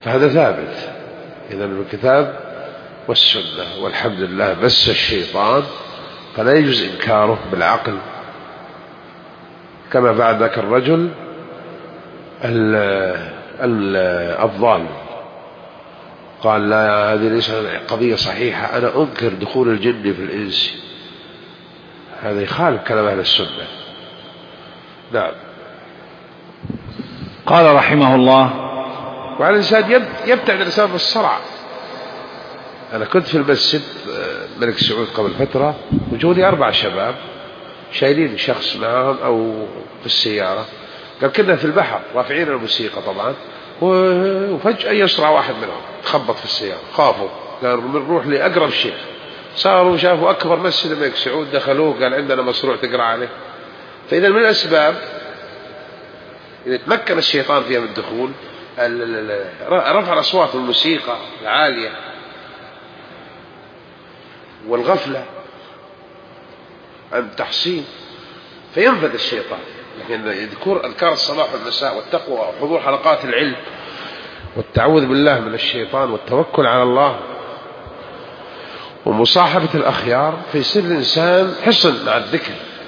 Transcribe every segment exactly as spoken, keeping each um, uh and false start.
فهذا ثابت إذن بالكتاب والسنة، والحمد لله مس الشيطان فلا يجوز إنكاره بالعقل، كما فعل ذاك الرجل الضال قال لا، هذه ليس قضية صحيحة، أنا أنكر دخول الجن في الإنس. هذا يخالف كلام أهل السنة. نعم. قال رحمه الله: وعلى الإنسان يبتعد الإنسان بالصرع. أنا كنت في المسجد الملك سعود قبل فترة، وجوني أربع شباب شايلين شخص معهم أو في السيارة، قال كنا في البحر رافعين الموسيقى طبعا، وفجأة يصرع واحد منهم تخبط في السيارة، خافوا، قالوا بنروح لأقرب شيخ. صاروا شافوا أكبر مسجد الملك سعود، دخلوه قال عندنا مصروع تقرأ عليه. فإذا من الأسباب إذا تمكن الشيطان فيها من الدخول رفع الأصوات والموسيقى العالية والغفلة عن تحصين، فينفذ الشيطان. لكن يذكر أذكار الصباح والمساء والتقوى وحضور حلقات العلم والتعوذ بالله من الشيطان والتوكل على الله ومصاحبة الأخيار، فيصير الإنسان حصن مع الذكر،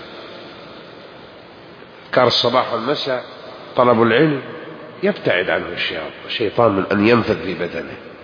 أذكار الصباح والمساء، طلب العلم، يبتعد عنه الشيطان من أن ينفذ في بدنه.